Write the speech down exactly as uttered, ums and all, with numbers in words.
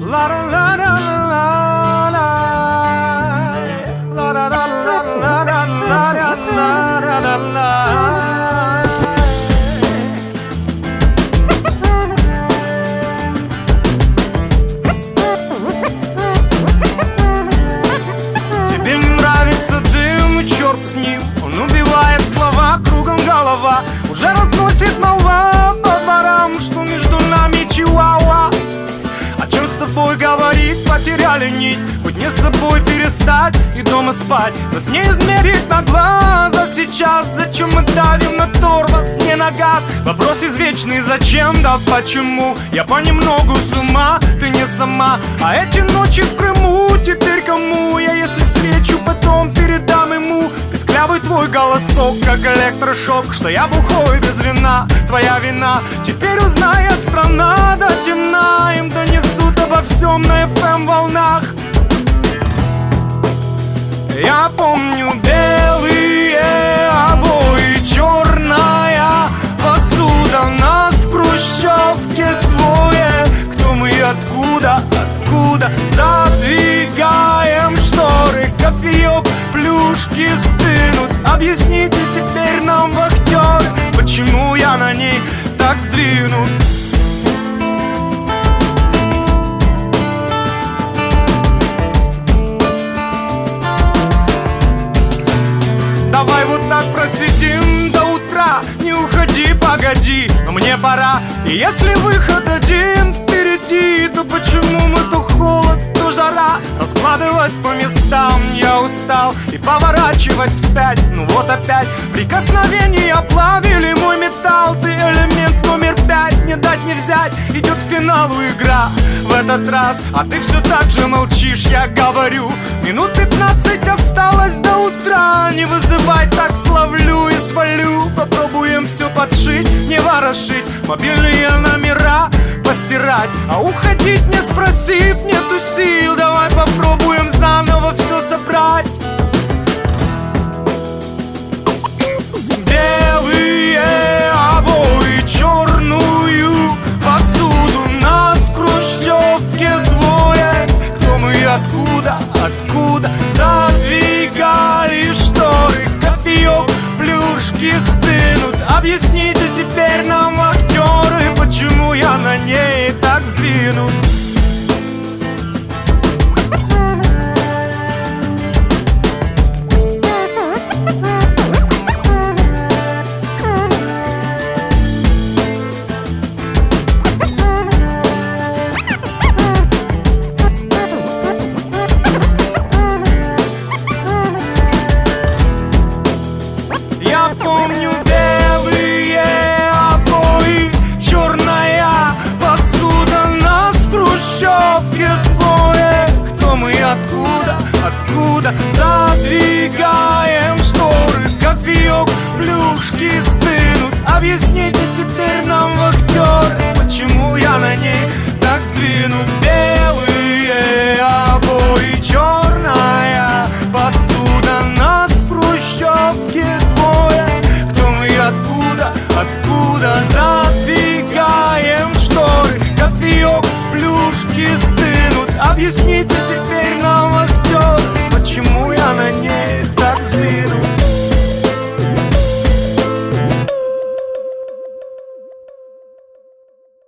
Тебе не нравится дым, и черт с ним. Он убивает слова, кругом голова. Уже разносит молва по дворам, что между нами чиуауа. О чем с тобой говорить, потеряли нить. Хоть не с собой перестать и дома спать. Нас не измерить на глаза сейчас. Зачем мы давим на тормоз, не на газ? Вопрос извечный, зачем, да почему? Я понемногу с ума, ты не сама. А эти ночи в Крыму теперь кому? Я если встречу, потом передам ему. Писклявый твой голосок, как электрошок. Что я бухой без вина, твоя вина. Теперь узнает страна до темна. Им донесут обо всем на эф эм волнах. Я помню белые обои, черная посуда. Нас в хрущевке двое. Кто мы и откуда, откуда? Задвигаем шторы, кофеек, плюшки стынут. Объясните теперь нам, вахтеры, почему я на ней так сдвинут. Давай вот так просидим до утра. Не уходи, погоди, но мне пора. И если выход один впереди, то почему мы то холод, то жара? Раскладывать по местам я устал. И поворачивать вспять, ну вот опять. Прикосновения плавили мой металл. Ты элемент номер пять, не дать не взять. Идет к финалу игра в этот раз. А ты все так же молчишь, я говорю. Минут пятнадцать осталось до утра. Не вызывай, так словлю и свалю. Попробуем все подшить, не ворошить. Мобильные номера постирать. А уходить не спросив, нету сил. Давай попробуем заново все собрать. Белые обои, черную посуду. Нас в хрущевке двое. Кто мы и откуда, откуда? Задвигали шторы, кофеек, плюшки стынут. Объясните теперь нам, актеры, почему я на ней так сдвинут. Я помню белые обои, черная посуда. Нас в хрущевке двое. Кто мы и откуда, откуда? Задвигаем шторы, кофеек, плюшки стынут. Объясните теперь нам, вахтеры, почему я на ней так сдвинут. Белые обои, черная посуда. Нас в хрущевке двое. Кто мы и откуда, откуда? Задвигаем шторы, кофеек, плюшки стынут. Объясните теперь